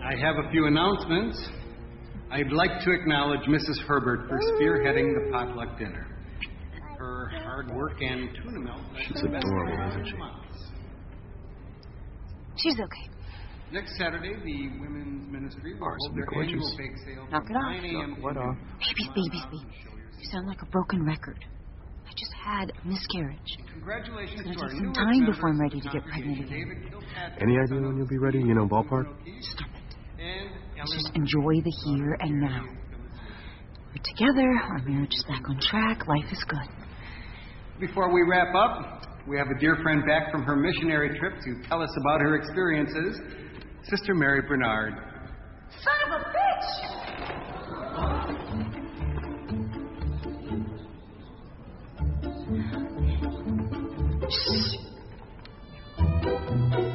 I have a few announcements. I'd like to acknowledge Mrs. Herbert for spearheading the potluck dinner. Her hard work and tuna melt. She's adorable, isn't she? She's okay. Next Saturday, the Women's Ministry will hold their annual bake sale Knock from it off. 9 a.m. What off? Babies. You sound like a broken record. I just had a miscarriage. Congratulations It's to going our to take some newest time members before I'm of ready the to get pregnant congregation, again. David Kilpatrick, Any idea when you'll be ready? You know, ballpark? Stop it. And Let's just enjoy the here and now. We're together. Our marriage is back on track. Life is good. Before we wrap up, we have a dear friend back from her missionary trip to tell us about her experiences, Sister Mary Bernard. Son of a bitch! Shh.